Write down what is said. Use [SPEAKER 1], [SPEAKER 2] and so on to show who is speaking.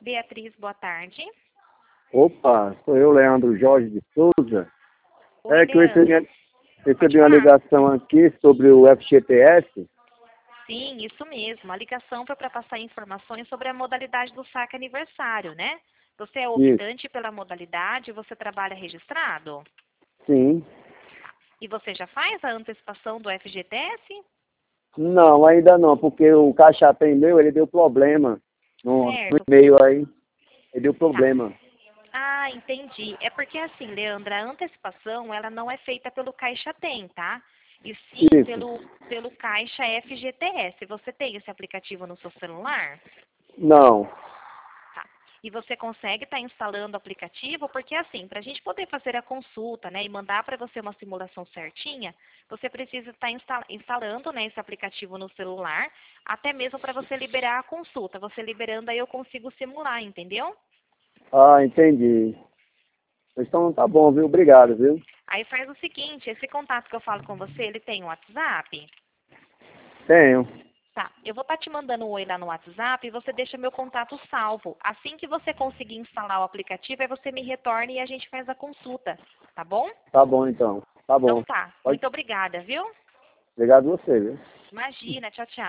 [SPEAKER 1] Beatriz, boa tarde.
[SPEAKER 2] Opa, sou eu, Leandro Jorge de Souza.
[SPEAKER 1] Oi,
[SPEAKER 2] Que eu
[SPEAKER 1] Leandro. Pode
[SPEAKER 2] recebi uma
[SPEAKER 1] falar?
[SPEAKER 2] ligação aqui sobre o FGTS.
[SPEAKER 1] Sim, isso mesmo. A ligação foi para passar informações sobre a modalidade do saque aniversário, né? Você é
[SPEAKER 2] Isso,
[SPEAKER 1] optante pela modalidade, você trabalha registrado?
[SPEAKER 2] sim.
[SPEAKER 1] E você já faz a antecipação do FGTS?
[SPEAKER 2] Não, ainda não, porque o Caixa Tem meu, ele deu problema. No
[SPEAKER 1] Certo.
[SPEAKER 2] e-mail aí, ele deu
[SPEAKER 1] Tá.
[SPEAKER 2] problema.
[SPEAKER 1] Ah, entendi. É porque assim, Leandra, a antecipação, ela não é feita pelo Caixa Tem, tá? E sim
[SPEAKER 2] Isso.
[SPEAKER 1] pelo Caixa FGTS. Você tem esse aplicativo no seu celular?
[SPEAKER 2] Não.
[SPEAKER 1] Tá. E você consegue estar instalando o aplicativo, porque assim, para a gente poder fazer a consulta, né, e mandar para você uma simulação certinha, você precisa estar instalando, né, esse aplicativo no celular, até mesmo para você liberar a consulta. Você liberando aí eu consigo simular, entendeu?
[SPEAKER 2] Ah, entendi. Então tá bom, viu? Obrigado, viu?
[SPEAKER 1] Aí faz o seguinte, esse contato que eu falo com você, ele tem um WhatsApp?
[SPEAKER 2] Tenho.
[SPEAKER 1] Tá, eu vou estar te mandando um oi lá no WhatsApp e você deixa meu contato salvo. Assim que você conseguir instalar o aplicativo, aí você me retorna e a gente faz a consulta, tá bom?
[SPEAKER 2] Tá bom, então. Tá
[SPEAKER 1] Então
[SPEAKER 2] bom.
[SPEAKER 1] tá,
[SPEAKER 2] Pode.
[SPEAKER 1] muito obrigada, viu?
[SPEAKER 2] Obrigado a você, viu?
[SPEAKER 1] Imagina, tchau, tchau.